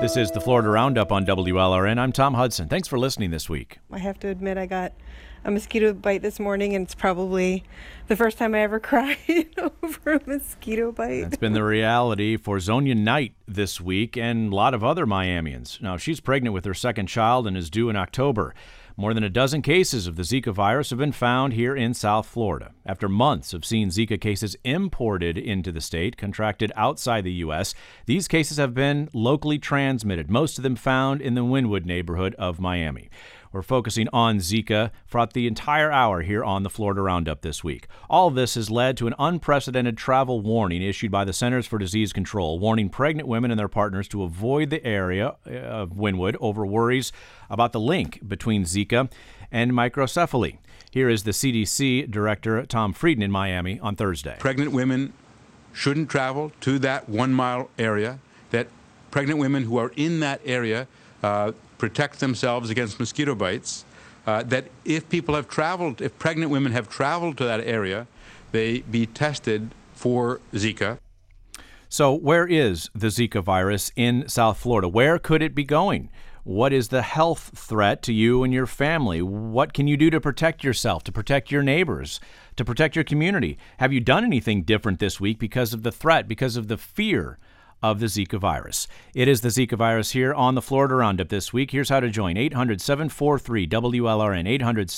This is the Florida Roundup on WLRN. I'm Tom Hudson. Thanks for listening this week. I have to admit I got a mosquito bite this morning, and it's probably the first time I ever cried over a mosquito bite. That's been the reality for Zonia Knight this week and a lot of other Miamians. Now, she's pregnant with her second child and is due in October. More than a dozen cases of the Zika virus have been found here in South Florida. After months of seeing Zika cases imported into the state, contracted outside the U.S., these cases have been locally transmitted, most of them found in the Wynwood neighborhood of Miami. We're focusing on Zika throughout the entire hour here on the Florida Roundup this week. All of this has led to an unprecedented travel warning issued by the Centers for Disease Control, warning pregnant women and their partners to avoid the area of Wynwood over worries about the link between Zika and microcephaly. Here is the CDC Director Tom Frieden in Miami on Thursday. Pregnant women shouldn't travel to that 1 mile area, that pregnant women who are in that area protect themselves against mosquito bites, that if pregnant women have traveled to that area, they be tested for Zika. So where is the Zika virus in South Florida? Where could it be going? What is the health threat to you and your family? What can you do to protect yourself, to protect your neighbors, to protect your community? Have you done anything different this week because of the threat, because of the fear of the Zika virus? It is the Zika virus here on the Florida Roundup this week. Here's how to join: 800-743-WLRN,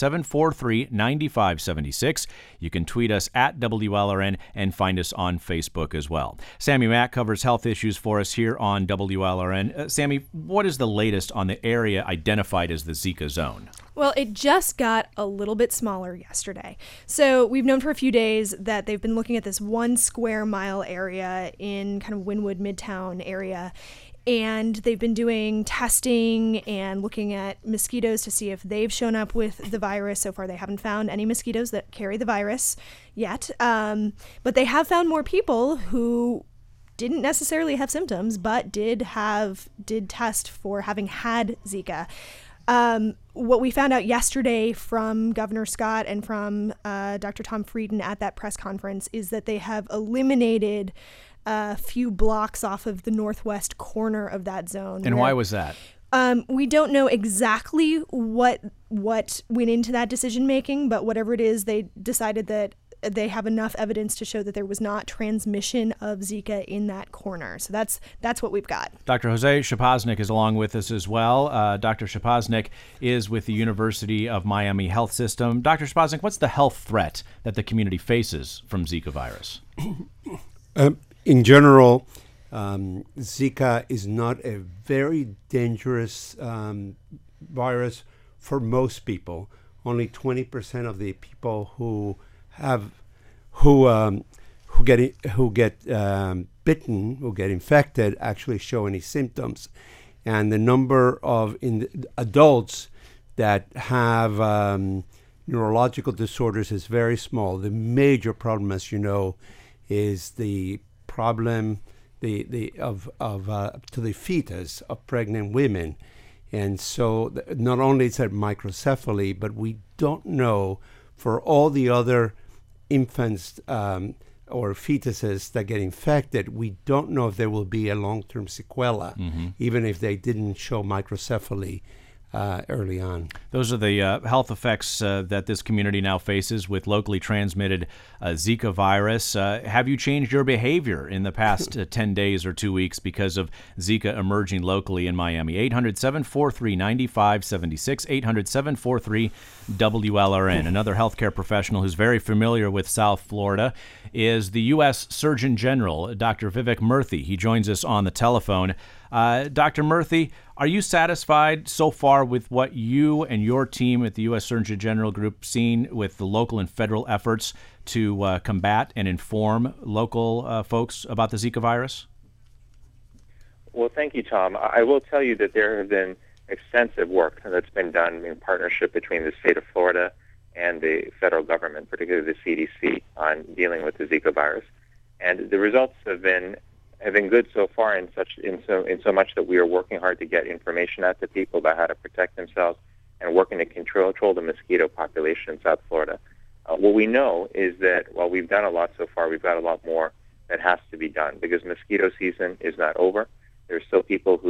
800-743-9576. You can tweet us at WLRN and find us on Facebook as well. Sammy Mack covers health issues for us here on WLRN. Sammy, what is the latest on the area identified as the Zika zone? Well, it just got a little bit smaller yesterday. So we've known for a few days that they've been looking at this 1 square mile area in kind of Wynwood Midtown area. And they've been doing testing and looking at mosquitoes to see if they've shown up with the virus. So far, they haven't found any mosquitoes that carry the virus yet. But they have found more people who didn't necessarily have symptoms, but did test for having had Zika. What we found out yesterday from Governor Scott and from Dr. Tom Frieden at that press conference is that they have eliminated a few blocks off of the northwest corner of that zone. And why was that? We don't know exactly what went into that decision making, but whatever it is, they decided that they have enough evidence to show that there was not transmission of Zika in that corner. So that's what we've got. Dr. Jose Shapoznik is along with us as well. Dr. Shapoznik is with the University of Miami Health System. Dr. Shapoznik, what's the health threat that the community faces from Zika virus? In general, Zika is not a very dangerous virus for most people. Only 20% of the people who get bitten, who get infected, actually show any symptoms, and the number of adults that have neurological disorders is very small. The major problem, as you know, is the problem to the fetus of pregnant women, and so not only is that microcephaly, but we don't know for all the other infants or fetuses that get infected, we don't know if there will be a long-term sequela, even if they didn't show microcephaly early on. Those are the health effects that this community now faces with locally transmitted Zika virus. Have you changed your behavior in the past 10 days or 2 weeks because of Zika emerging locally in Miami? 800-743-9576, 800-743-WLRN. Another healthcare professional who's very familiar with South Florida is the U.S. Surgeon General, Dr. Vivek Murthy. He joins us on the telephone. Dr. Murthy, are you satisfied so far with what you and your team at the U.S. Surgeon General Group seen with the local and federal efforts to combat and inform local folks about the Zika virus? Well, thank you, Tom. I will tell you that there have been extensive work that's been done in partnership between the state of Florida and the federal government, particularly the CDC, on dealing with the Zika virus. And the results have been good so far in so much that we are working hard to get information out to people about how to protect themselves and working to control the mosquito population in South Florida. What we know is that while we've done a lot so far, we've got a lot more that has to be done because mosquito season is not over. There's still people who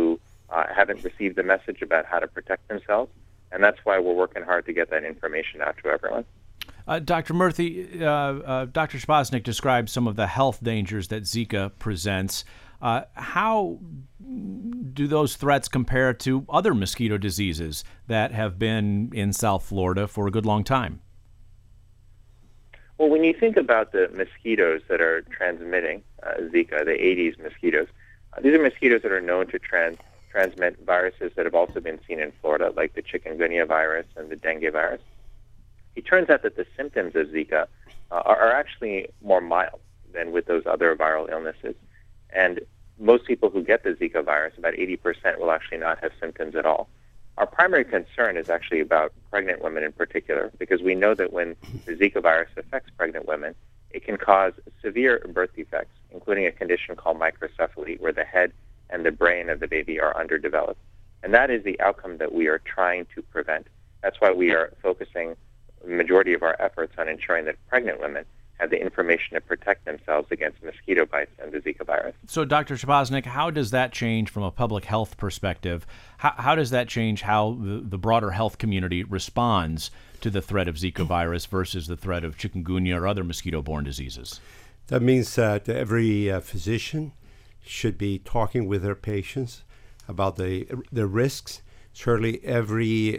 haven't received the message about how to protect themselves, and that's why we're working hard to get that information out to everyone. Dr. Murthy, Dr. Shaposnik described some of the health dangers that Zika presents. How do those threats compare to other mosquito diseases that have been in South Florida for a good long time? Well, when you think about the mosquitoes that are transmitting Zika, the Aedes mosquitoes, these are mosquitoes that are known to transmit viruses that have also been seen in Florida, like the chikungunya virus and the dengue virus. It turns out that the symptoms of Zika are actually more mild than with those other viral illnesses. And most people who get the Zika virus, about 80%, will actually not have symptoms at all. Our primary concern is actually about pregnant women in particular, because we know that when the Zika virus affects pregnant women, it can cause severe birth defects, including a condition called microcephaly, where the head and the brain of the baby are underdeveloped. And that is the outcome that we are trying to prevent. That's why we are focusing the majority of our efforts on ensuring that pregnant women have the information to protect themselves against mosquito bites and the Zika virus. So, Dr. Shaposnik, how does that change from a public health perspective? How does that change how the broader health community responds to the threat of Zika virus versus the threat of chikungunya or other mosquito-borne diseases? That means that every physician should be talking with their patients about the risks. Certainly every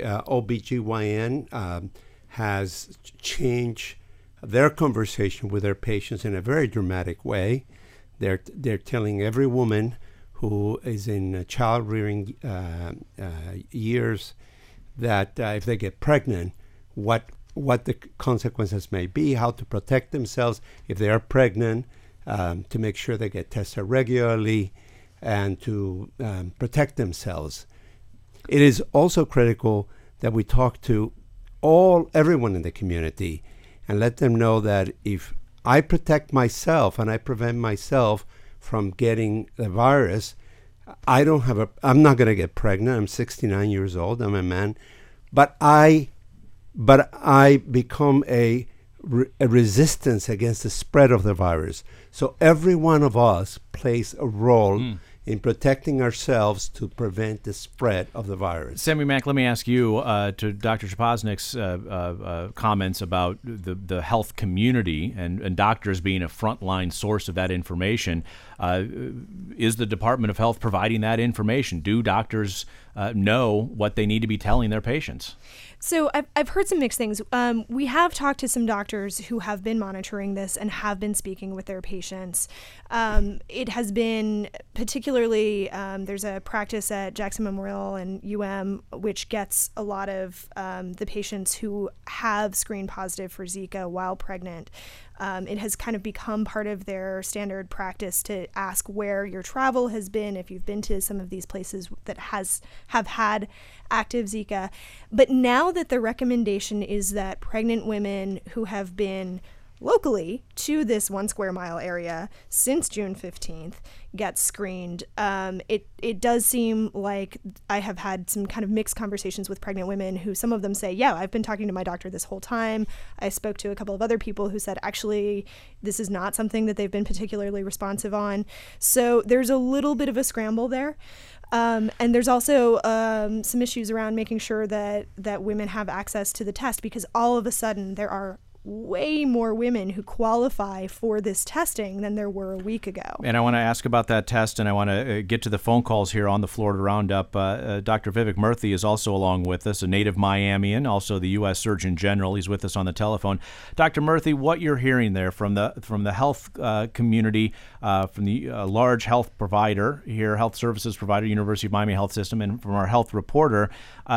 OBGYN has changed their conversation with their patients in a very dramatic way. They're telling every woman who is in child-rearing years that if they get pregnant, what the consequences may be, how to protect themselves if they are pregnant, to make sure they get tested regularly, and to protect themselves. It is also critical that we talk to everyone in the community and let them know that if I protect myself and I prevent myself from getting the virus, I'm not going to get pregnant. I'm 69 years old. I'm a man. But I become a resistance against the spread of the virus. So every one of us plays a role in protecting ourselves to prevent the spread of the virus. Sammy Mack, let me ask you, to Dr. Shaposnik's comments about the health community and doctors being a frontline source of that information. Is the Department of Health providing that information? Do doctors know what they need to be telling their patients? So I've heard some mixed things. We have talked to some doctors who have been monitoring this and have been speaking with their patients. It has been particularly, there's a practice at Jackson Memorial and UM which gets a lot of the patients who have screened positive for Zika while pregnant. It has kind of become part of their standard practice to ask where your travel has been, if you've been to some of these places that have had active Zika. But now that the recommendation is that pregnant women who have been locally to this 1 square mile area since June 15th get screened, it does seem like I have had some kind of mixed conversations with pregnant women who some of them say, yeah, I've been talking to my doctor this whole time. I spoke to a couple of other people who said, actually, this is not something that they've been particularly responsive on. So there's a little bit of a scramble there. And there's also some issues around making sure that women have access to the test, because all of a sudden there are way more women who qualify for this testing than there were a week ago. And I want to ask about that test, and I want to get to the phone calls here on the Florida Roundup. Dr. Vivek Murthy is also along with us, a native Miamian, also the U.S. Surgeon General. He's with us on the telephone. Dr. Murthy, what you're hearing there from the health community, from the large health provider here, health services provider, University of Miami Health System, and from our health reporter,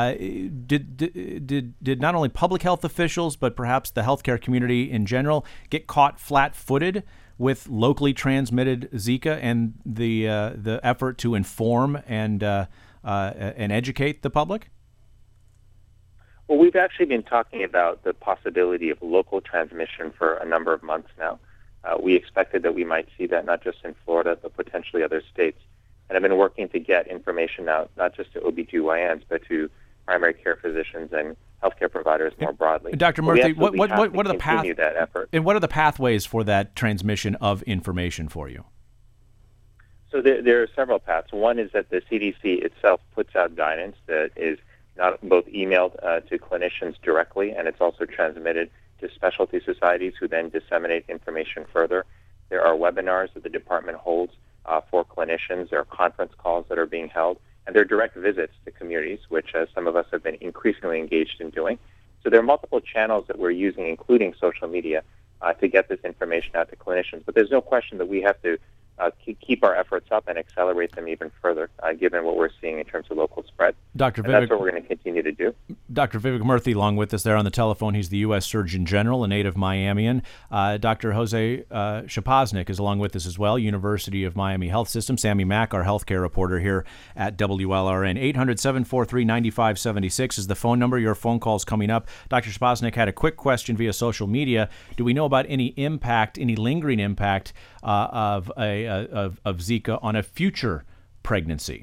did not only public health officials, but perhaps the healthcare community in general get caught flat-footed with locally transmitted Zika and the effort to inform and educate the public? Well, we've actually been talking about the possibility of local transmission for a number of months now. We expected that we might see that not just in Florida, but potentially other states. And I've been working to get information out, not just to OBGYNs, but to primary care physicians and healthcare providers more broadly. Dr. Murthy, what are that effort. And what are the pathways for that transmission of information for you? So there are several paths. One is that the CDC itself puts out guidance that is not both emailed to clinicians directly, and it's also transmitted to specialty societies who then disseminate information further. There are webinars that the department holds for clinicians. There are conference calls that are being held, and there are direct visits to communities, which some of us have been increasingly engaged in doing. So there are multiple channels that we're using, including social media, to get this information out to clinicians. But there's no question that we have to keep our efforts up and accelerate them even further, given what we're seeing in terms of local spread. Dr. Vivek, that's what we're going to continue to do. Dr. Vivek Murthy along with us there on the telephone. He's the U.S. Surgeon General, a native Miamian. Dr. Jose Shaposnik is along with us as well, University of Miami Health System. Sammy Mack, our healthcare reporter here at WLRN. 800-743-9576 is the phone number. Your phone call's coming up. Dr. Shaposnik had a quick question via social media. Do we know about any impact, any lingering impact of Zika on a future pregnancy?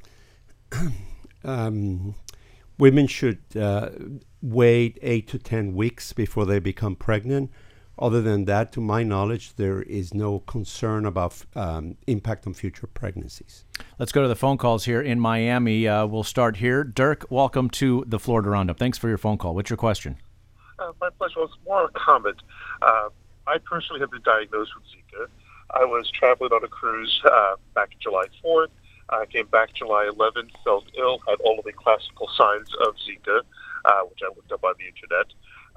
Women should wait 8 to 10 weeks before they become pregnant. Other than that, to my knowledge, there is no concern about impact on future pregnancies. Let's go to the phone calls here in Miami. We'll start here. Dirk, welcome to the Florida Roundup. Thanks for your phone call. What's your question? My pleasure. It's more a comment. I personally have been diagnosed with Zika. I was traveling on a cruise back July 4th. I came back July 11th, felt ill, had all of the classical signs of Zika, which I looked up on the internet.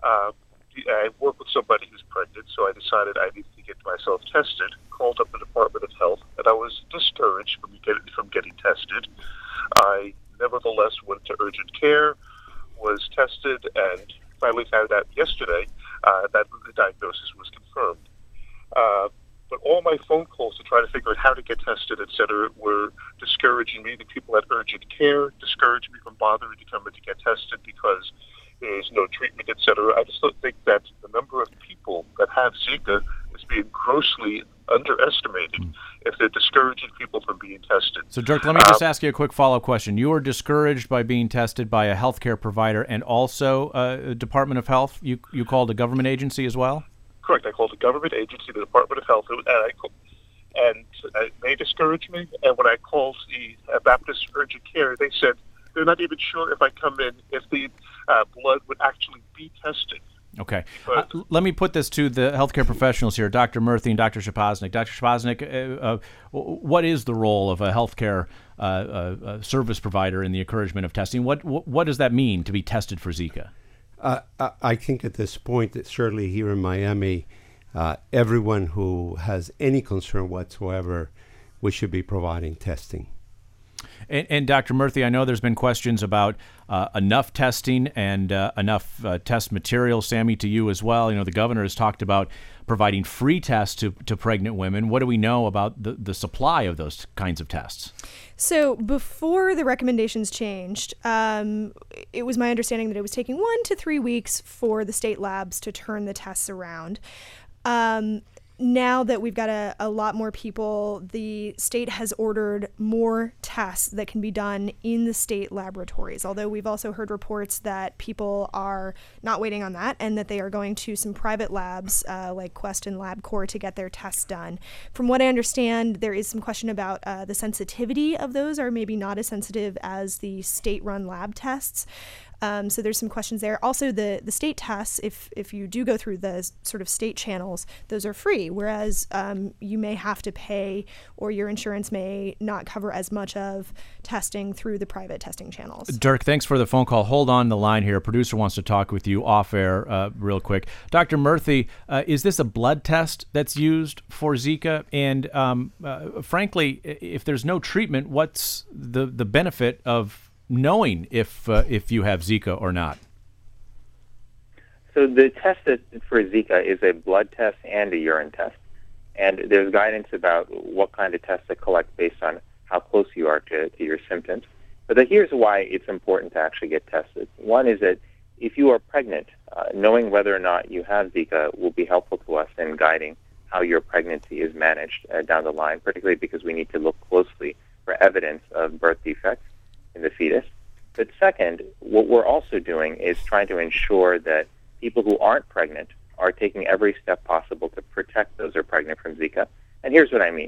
I work with somebody who's pregnant, so I decided I needed to get myself tested, called up the Department of Health, and I was discouraged from getting tested. I nevertheless went to urgent care, was tested, and finally found out yesterday that the diagnosis was confirmed. But all my phone calls to try to figure out how to get tested, et cetera, were discouraging me. The people at urgent care discouraged me from bothering to come in to get tested because there's no treatment, et cetera. I just don't think that the number of people that have Zika is being grossly underestimated if they're discouraging people from being tested. So, Dirk, let me just ask you a quick follow-up question. You were discouraged by being tested by a healthcare provider and also a Department of Health? You called a government agency as well? Correct. I called a government agency, the Department of Health, and they discouraged me. And when I called the Baptist Urgent Care, they said they're not even sure if I come in if the blood would actually be tested. Okay. Let me put this to the healthcare professionals here, Dr. Murthy and Dr. Shaposnik. Dr. Shaposnik, what is the role of a healthcare service provider in the encouragement of testing? What does that mean to be tested for Zika? I think at this point, that certainly here in Miami, everyone who has any concern whatsoever, we should be providing testing. And Dr. Murthy, I know there's been questions about enough testing and enough test material. Sammy, to you as well. You know, the governor has talked about providing free tests to pregnant women. What do we know about the supply of those kinds of tests? So before the recommendations changed, it was my understanding that it was taking 1 to 3 weeks for the state labs to turn the tests around. Now that we've got a lot more people, the state has ordered more tests that can be done in the state laboratories, although we've also heard reports that people are not waiting on that and that they are going to some private labs like Quest and LabCorp to get their tests done. From what I understand, there is some question about the sensitivity of those are maybe not as sensitive as the state-run lab tests. So there's some questions there. Also, the state tests, if you do go through the sort of state channels, those are free, whereas you may have to pay or your insurance may not cover as much of testing through the private testing channels. Dirk, thanks for the phone call. Hold on the line here. A producer wants to talk with you off air real quick. Dr. Murthy, is this a blood test that's used for Zika? And frankly, if there's no treatment, what's the benefit of knowing if you have Zika or not? So the test for Zika is a blood test and a urine test. And there's guidance about what kind of tests to collect based on how close you are to your symptoms. But here's why it's important to actually get tested. One is that if you are pregnant, knowing whether or not you have Zika will be helpful to us in guiding how your pregnancy is managed down the line, particularly because we need to look closely for evidence of birth defects in the fetus. But second, what we're also doing is trying to ensure that people who aren't pregnant are taking every step possible to protect those who are pregnant from Zika. And here's what I mean.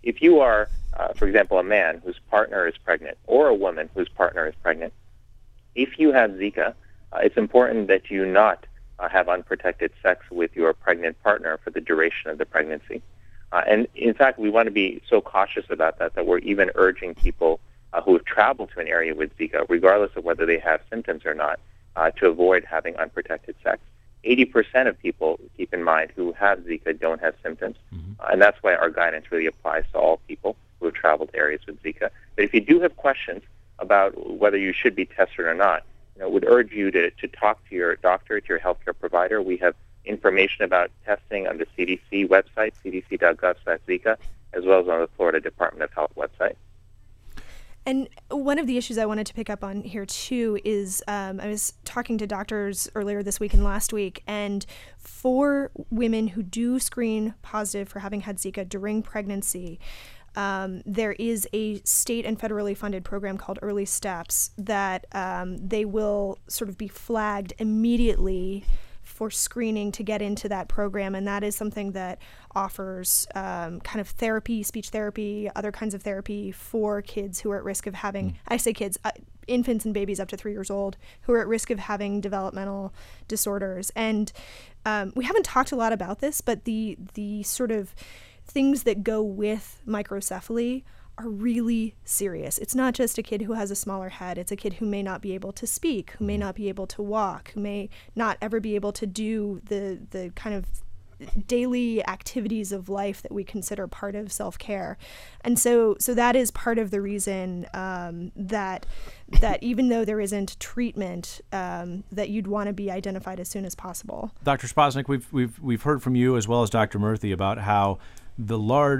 if you are, for example, a man whose partner is pregnant or a woman whose partner is pregnant, if you have Zika, it's important that you not have unprotected sex with your pregnant partner for the duration of the pregnancy. And in fact, we want to be so cautious about that we're even urging people who have traveled to an area with Zika, regardless of whether they have symptoms or not, to avoid having unprotected sex. 80% of people, keep in mind, who have Zika don't have symptoms. And that's why our guidance really applies to all people who have traveled to areas with Zika. But if you do have questions about whether you should be tested or not, would urge you to talk to your doctor, to your healthcare provider. We have information about testing on the CDC website, cdc.gov/Zika, as well as on the Florida Department of Health website. And one of the issues I wanted to pick up on here, too, is I was talking to doctors earlier this week and last week, and for women who do screen positive for having had Zika during pregnancy, there is a state and federally funded program called Early Steps that they will sort of be flagged immediately for screening to get into that program, and that is something that offers kind of therapy, speech therapy, other kinds of therapy for kids who are at risk of having, I say kids, infants and babies up to 3 years old who are at risk of having developmental disorders. And we haven't talked a lot about this, but the sort of things that go with microcephaly are really serious. It's not just a kid who has a smaller head. It's a kid who may not be able to speak, who may not be able to walk, who may not ever be able to do the kind of daily activities of life that we consider part of self-care. And so that is part of the reason that even though there isn't treatment, that you'd want to be identified as soon as possible. Dr. Spoznick, we've heard from you as well as Dr. Murthy about how the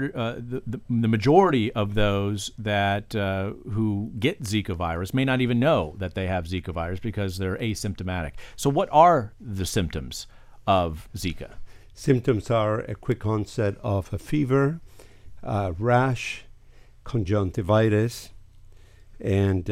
majority of those that who get Zika virus may not even know that they have Zika virus because they're asymptomatic. So what are the symptoms of Zika? Symptoms are a quick onset of a fever, rash, conjunctivitis, and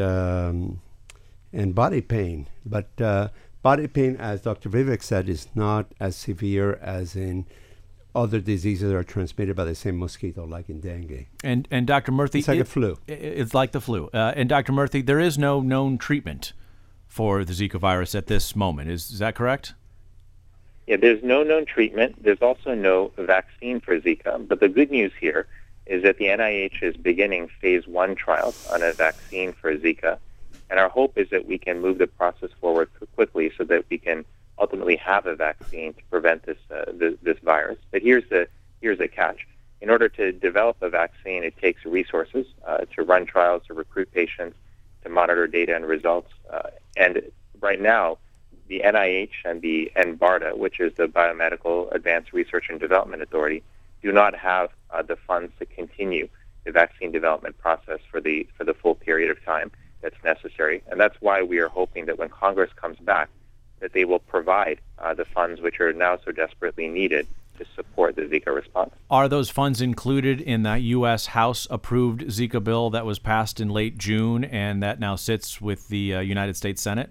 body pain. But body pain, as Dr. Vivek said, is not as severe as in other diseases that are transmitted by the same mosquito, like in dengue. And Dr. Murthy, it's like a flu. It's like the flu. And Dr. Murthy, there is no known treatment for the Zika virus at this moment. Is that correct? Yeah, there's no known treatment. There's also no vaccine for Zika. But the good news here is that the NIH is beginning phase 1 trials on a vaccine for Zika. And our hope is that we can move the process forward quickly so that we can ultimately have a vaccine to prevent this virus. But here's the catch. In order to develop a vaccine, it takes resources to run trials, to recruit patients, to monitor data and results. And right now, the NIH and BARDA, which is the Biomedical Advanced Research and Development Authority, do not have the funds to continue the vaccine development process for the full period of time that's necessary. And that's why we are hoping that when Congress comes back, that they will provide the funds which are now so desperately needed to support the Zika response. Are those funds included in that U.S. House-approved Zika bill that was passed in late June and that now sits with the United States Senate?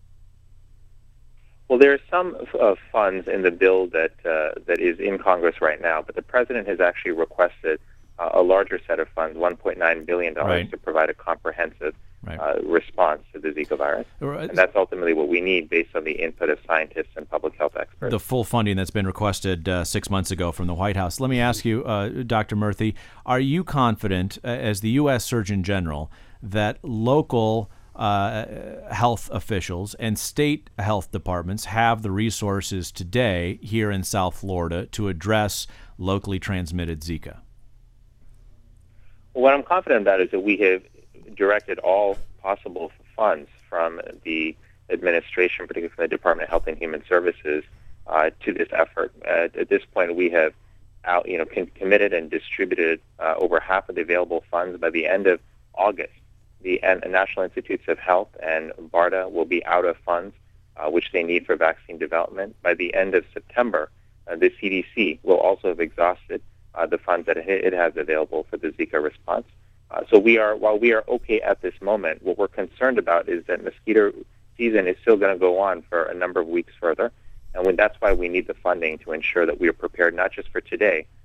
Well, there are some funds in the bill that is in Congress right now, but the president has actually requested a larger set of funds, $1.9 billion, to provide a comprehensive response to the Zika virus. And that's ultimately what we need based on the input of scientists and public health experts. The full funding that's been requested 6 months ago from the White House. Let me ask you, Dr. Murthy, are you confident, as the U.S. Surgeon General, that local health officials and state health departments have the resources today here in South Florida to address locally transmitted Zika? What I'm confident about is that we have directed all possible funds from the administration, particularly from the Department of Health and Human Services, to this effort. At this point, we have committed and distributed over half of the available funds. By the end of August, the National Institutes of Health and BARDA will be out of funds which they need for vaccine development. By the end of September, the CDC will also have exhausted the funds that it has available for the Zika response. So while we are okay at this moment, what we're concerned about is that mosquito season is still going to go on for a number of weeks further. And that's why we need the funding to ensure that we are prepared not just for today,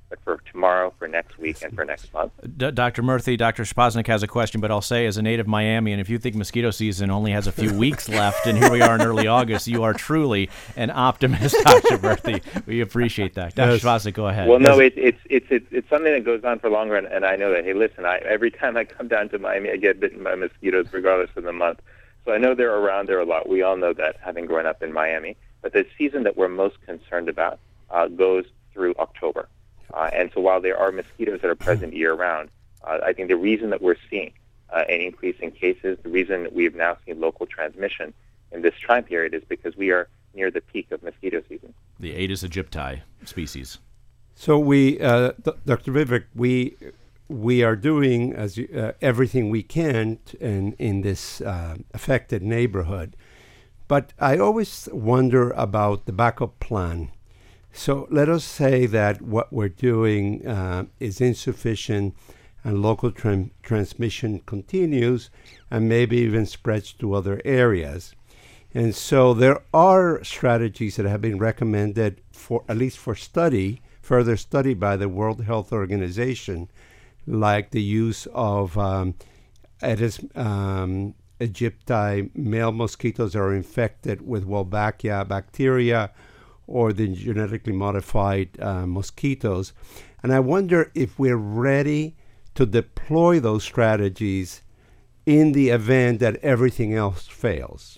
but for tomorrow, for next week, and for next month. Dr. Murthy, Dr. Shpoznik has a question, but I'll say as a native Miamian, if you think mosquito season only has a few weeks left, and here we are in early August, you are truly an optimist, Dr. Murthy. We appreciate that. Dr. Shpoznik, go ahead. Well, no, it's something that goes on for longer, and I know that. Hey, listen, every time I come down to Miami, I get bitten by mosquitoes, regardless of the month. So I know they're around there a lot. We all know that, having grown up in Miami. But the season that we're most concerned about goes through October. And so while there are mosquitoes that are present year-round, I think the reason that we're seeing an increase in cases, the reason we've now seen local transmission in this time period is because we are near the peak of mosquito season. The Aedes aegypti species. So Dr. Vivek, we are doing everything we can in this affected neighborhood. But I always wonder about the backup plan. So let us say that what we're doing is insufficient and local transmission continues and maybe even spreads to other areas. And so there are strategies that have been recommended for, at least for further study by the World Health Organization, like the use of Aedes aegypti male mosquitoes that are infected with Wolbachia bacteria, or the genetically modified mosquitoes. And I wonder if we're ready to deploy those strategies in the event that everything else fails.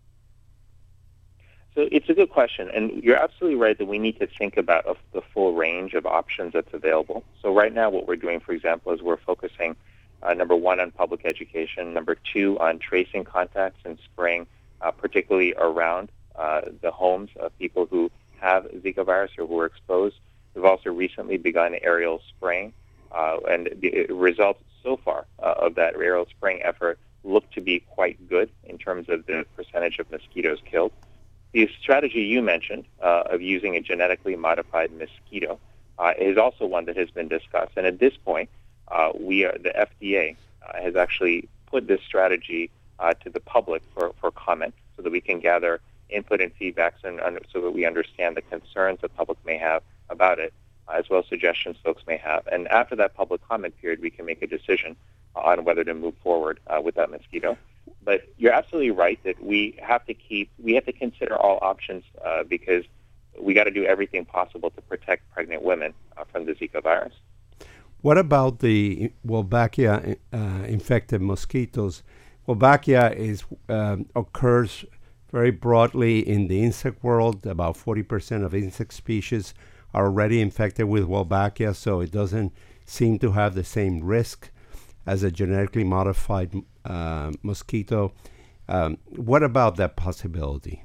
So it's a good question, and you're absolutely right that we need to think about the full range of options that's available. So right now what we're doing, for example, is we're focusing, number one, on public education, number two, on tracing contacts and spraying, particularly around the homes of people who have Zika virus or who are exposed. We've also recently begun aerial spraying, and the results so far of that aerial spraying effort look to be quite good in terms of the percentage of mosquitoes killed. The strategy you mentioned of using a genetically modified mosquito is also one that has been discussed. And at this point, the FDA has actually put this strategy to the public for comment so that we can gather input and feedback so that we understand the concerns the public may have about it, as well as suggestions folks may have. And after that public comment period, we can make a decision on whether to move forward with that mosquito. But you're absolutely right that we have to consider all options because we got to do everything possible to protect pregnant women from the Zika virus. What about the Wolbachia infected mosquitoes? Wolbachia occurs very broadly in the insect world. About 40% of insect species are already infected with Wolbachia, so it doesn't seem to have the same risk as a genetically modified mosquito. What about that possibility?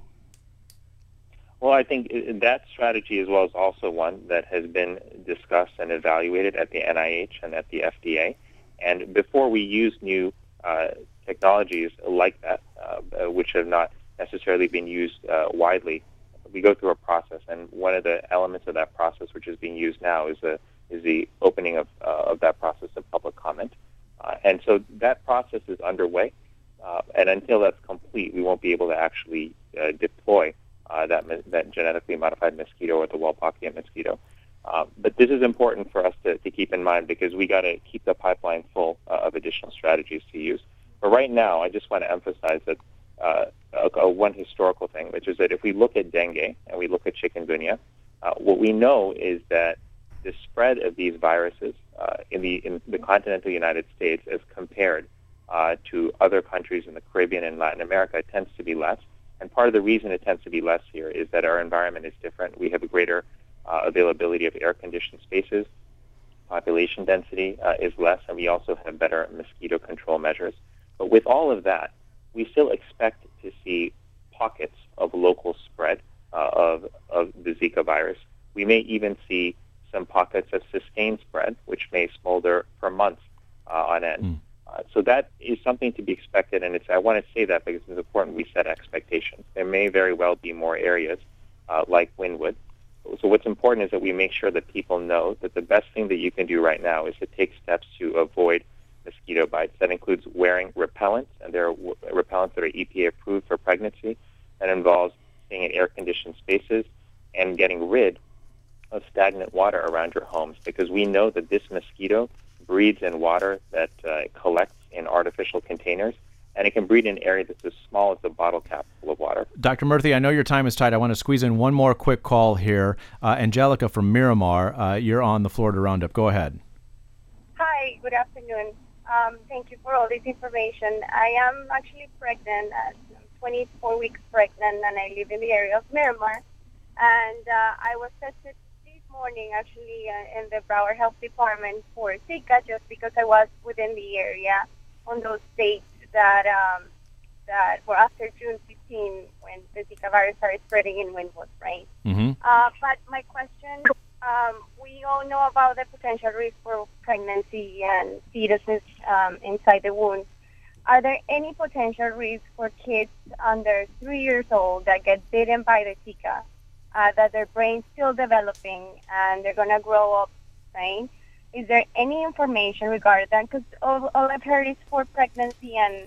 Well, I think that strategy as well is also one that has been discussed and evaluated at the NIH and at the FDA. And before we use new technologies like that, which have not necessarily been used widely, we go through a process. And one of the elements of that process, which is being used now, is the opening of that process of public comment. And so that process is underway. And until that's complete, we won't be able to actually deploy that genetically modified mosquito or the Wolbachia mosquito. But this is important for us to keep in mind because we got to keep the pipeline full of additional strategies to use. But right now, I just want to emphasize that one historical thing, which is that if we look at dengue and we look at chikungunya, what we know is that the spread of these viruses in the continental United States as compared to other countries in the Caribbean and Latin America tends to be less. And part of the reason it tends to be less here is that our environment is different. We have a greater availability of air-conditioned spaces. Population density is less, and we also have better mosquito control measures. But with all of that, we still expect to see pockets of local spread of the Zika virus. We may even see some pockets of sustained spread, which may smolder for months on end. So that is something to be expected, and I want to say that because it's important we set expectations. There may very well be more areas like Wynwood. So what's important is that we make sure that people know that the best thing that you can do right now is to take steps to avoid mosquito bites. That includes wearing repellents, and there are repellents that are EPA approved for pregnancy. That involves staying in air-conditioned spaces and getting rid of stagnant water around your homes, because we know that this mosquito breeds in water that collects in artificial containers, and it can breed in an area that's as small as a bottle cap full of water. Dr. Murthy, I know your time is tight. I want to squeeze in one more quick call here. Angelica from Miramar, you're on the Florida Roundup. Go ahead. Hi, good afternoon. Thank you for all this information. I am actually pregnant. I'm 24 weeks pregnant, and I live in the area of Miramar. And I was tested this morning, actually, in the Broward Health Department for Zika, just because I was within the area on those states that were after June 15, when the Zika virus started spreading in Wynwood, right? Mm-hmm. But my question, we all know about the potential risk for pregnancy and fetuses inside the womb. Are there any potential risks for kids under 3 years old that get bitten by the Zika, that their brain's still developing and they're going to grow up, right? Is there any information regarding that? Because all I've heard is for pregnancy and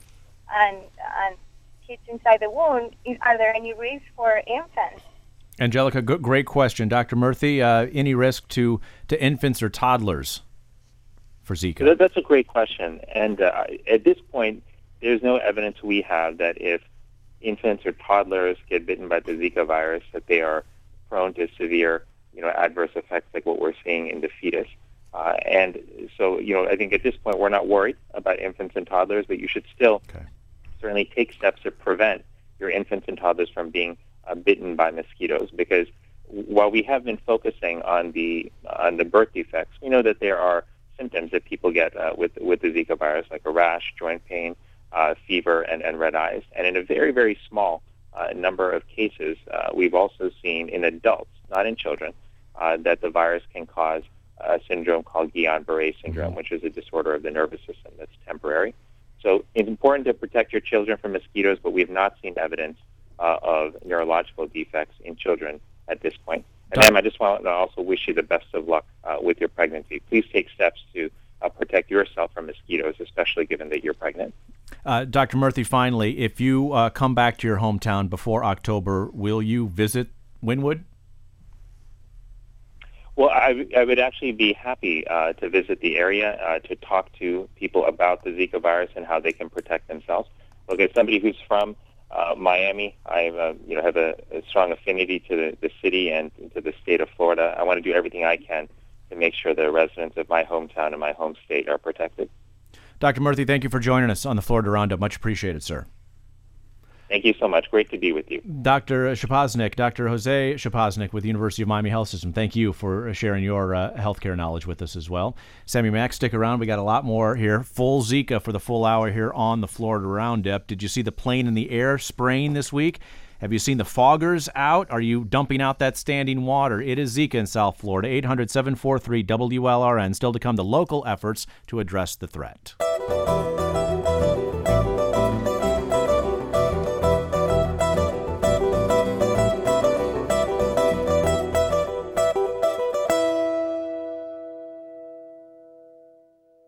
kids inside the womb. Are there any risks for infants? Angelica, great question. Dr. Murthy, any risk to infants or toddlers for Zika? That's a great question. And at this point, there's no evidence we have that if infants or toddlers get bitten by the Zika virus, that they are prone to severe, adverse effects like what we're seeing in the fetus. And so, I think at this point we're not worried about infants and toddlers, but you should still certainly take steps to prevent your infants and toddlers from being bitten by mosquitoes. Because while we have been focusing on the birth defects, we know that there are symptoms that people get with the Zika virus, like a rash, joint pain, fever, and red eyes. And in a very, very small number of cases, we've also seen in adults, not in children, that the virus can cause a syndrome called Guillain-Barré syndrome, which is a disorder of the nervous system that's temporary. So it's important to protect your children from mosquitoes, but we have not seen evidence of neurological defects in children at this point. And ma'am, I just want to also wish you the best of luck with your pregnancy. Please take steps to protect yourself from mosquitoes, especially given that you're pregnant. Dr. Murthy, finally, if you come back to your hometown before October, will you visit Wynwood? Well, I would actually be happy to visit the area to talk to people about the Zika virus and how they can protect themselves. Look, as somebody who's from Miami, I have a strong affinity to the city and to the state of Florida. I want to do everything I can to make sure the residents of my hometown and my home state are protected. Dr. Murthy, thank you for joining us on the Florida Roundup. Much appreciated, sir. Thank you so much. Great to be with you. Dr. Shaposnik, Dr. Jose Shaposnik with the University of Miami Health System, thank you for sharing your healthcare knowledge with us as well. Sammy Mack, stick around. We got a lot more here. Full Zika for the full hour here on the Florida Roundup. Did you see the plane in the air spraying this week? Have you seen the foggers out? Are you dumping out that standing water? It is Zika in South Florida. 800-743-WLRN. Still to come, the local efforts to address the threat.